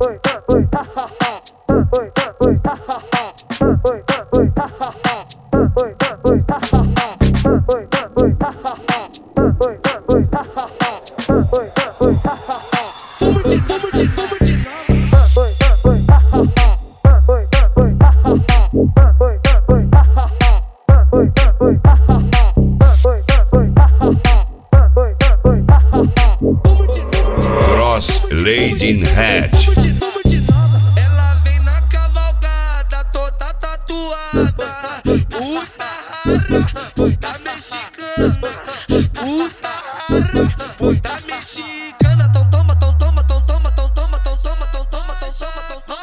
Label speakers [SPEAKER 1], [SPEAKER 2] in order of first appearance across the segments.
[SPEAKER 1] Cross Lady in Hat.
[SPEAKER 2] Ela vem na cavalgada toda tatuada. Puta rara, puta mexicana. Puta rara, puta mexicana. Tão toma, tão toma, tão toma, tão toma, tão toma, tão toma, tão toma, tão toma,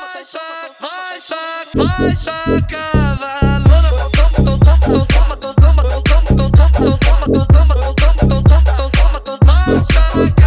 [SPEAKER 2] vai só cavalona. Tão toma, tão toma, tão toma, tão toma, tão toma, tão toma, tão toma, tão toma, tão toma, tão toma, tão toma, tão toma, vai só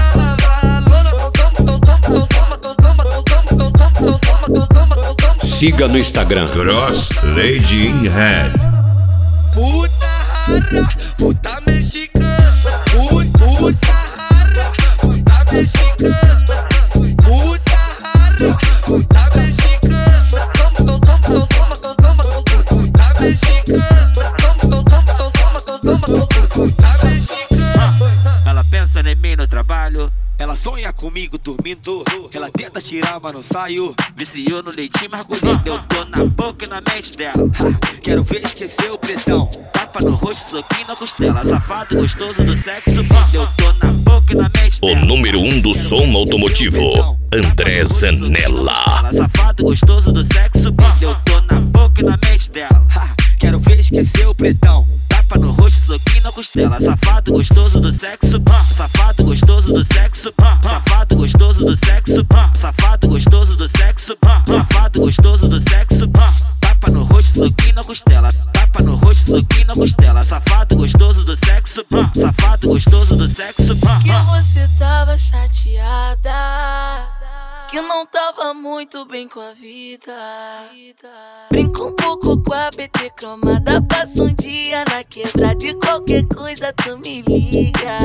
[SPEAKER 1] Siga no Instagram Cross Lady in Hat.
[SPEAKER 2] Puta rara, puta mexicana. Puta rara, puta mexicana. Puta rara, puta mexicana. Toma, toma, toma, toma, toma, toma, puta mexicana. Toma, toma, toma, toma, toma, puta mexicana.
[SPEAKER 3] Ela pensa em mim no trabalho.
[SPEAKER 4] Ela sonha comigo dormindo. Ela tenta tirar, mas não saio.
[SPEAKER 3] Viciou no leitinho margulhado. Eu tô na boca e na mente dela.
[SPEAKER 4] Quero ver esquecer o pretão.
[SPEAKER 3] Tapa no rosto, soquinho na costela. Safado, gostoso do sexo bom. Eu tô na boca e na mente dela.
[SPEAKER 1] O número 1 do som automotivo, André Zanella.
[SPEAKER 3] Safado, gostoso do sexo bom. Eu tô na boca e na mente dela.
[SPEAKER 4] Quero ver esquecer o pretão.
[SPEAKER 3] Tapa no rosto, soquinho na costela. Safado, gostoso do sexo bom. Safado, gostoso do sexo bom. Safado, gostoso do sexo bom. Safado, gostoso do sexo bom. Safado, gostoso do sexo bom. Tapa no rosto, soquinho na costela. Tapa no rosto, soquinho na costela. Safado, gostoso do sexo bom. Safado, gostoso do sexo bom.
[SPEAKER 5] Que você tava chateada, que não tava muito bem com a vida. Brinca um pouco com a PT cromada. Passa um dia na quebrada. De qualquer coisa tu me liga.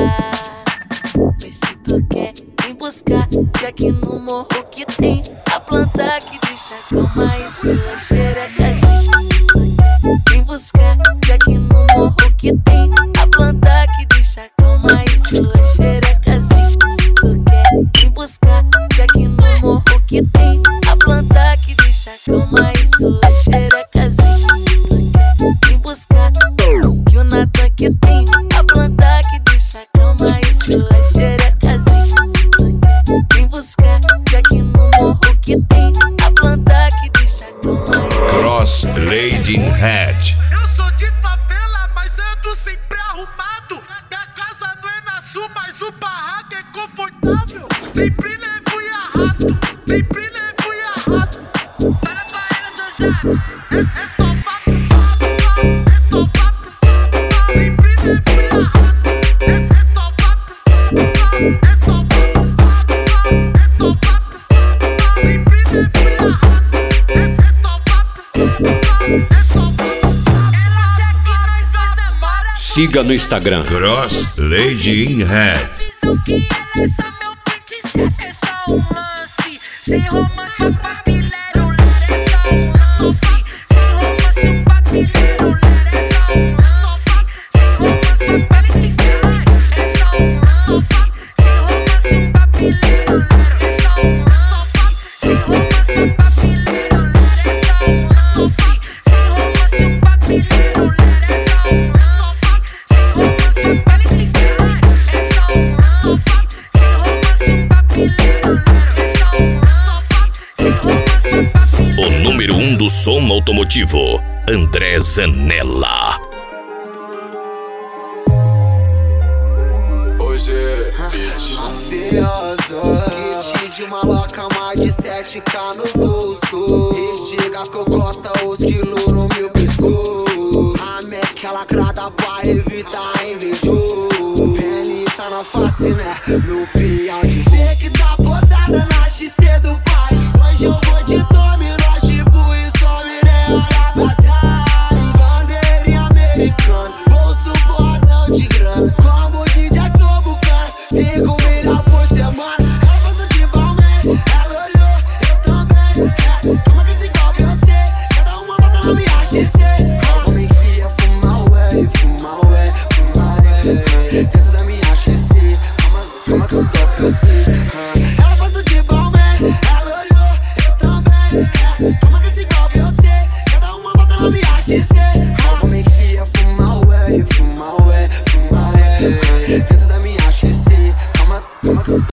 [SPEAKER 5] Mas se tu quer, vem buscar. Que aqui no morro que tem a planta que deixa calma e sua xerecazinha. Se tu quer, vem buscar. Que aqui no morro que tem a planta que deixa calma e sua xerecazinha. Se tu quer, vem buscar. Que aqui no morro que tem a planta que deixa calma e sua xerecazinha. Se tu quer, vem buscar. Que o Natan que tem a planta que deixa calma e sua xerecazinha. Se tu quer, vem buscar. Que aqui no morro que tem a planta que deixa calma e sua
[SPEAKER 1] Cross Lady in Hat.
[SPEAKER 2] Eu sou de favela, mas ando sempre arrumado. Minha casa não é na sul, mas o barraco é confortável. Sempre levo e arrasto, sempre levo e arrasto. Para pra ela dançar, é só papo, é só papo. Sempre levo e arrasto, é só papo, é só papo, é só papo. Sempre levo e arrasto, é só papo, é só papo. Ela quer que nós dois demora.
[SPEAKER 1] Siga no Instagram Cross Lady in Hat.
[SPEAKER 2] Que ela é só meu princesa, é só um lance. Sem romance o papilero, ler é só um lance. Sem romance o papilero, ler é só um lance. Sem romance o princesa, é só um lance. Sem romance o papilero, ler é só um lance. Sem romance o papilero, ler é só um lance. Sem romance o papilero, ler é só um lance. Sem romance o princesa, é só um lance. Sem romance o papilero, ler é só um lance. Sem romance o papilero.
[SPEAKER 1] O número 1 do som automotivo, André Zanella.
[SPEAKER 6] Hoje é
[SPEAKER 7] mafioso, kit de maloca, mais de 7K no bolso. Estiga a cocota, os quilos no meu pescoço. A meca lacrada pra evitar invejoso. Pênis tá na face, né? Meu